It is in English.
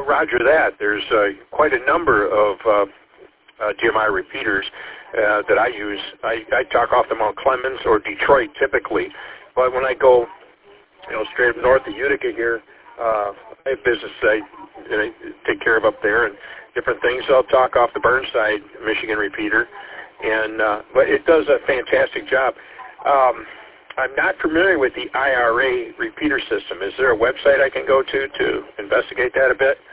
Roger that. There's quite a number of DMI repeaters that I use. I talk off the Mount Clemens or Detroit typically, but when I go, straight up north of Utica here, I have business I take care of up there and different things. So I'll talk off the Burnside, Michigan repeater, and but it does a fantastic job. I'm not familiar with the IRA repeater system. Is there a website I can go to investigate that a bit?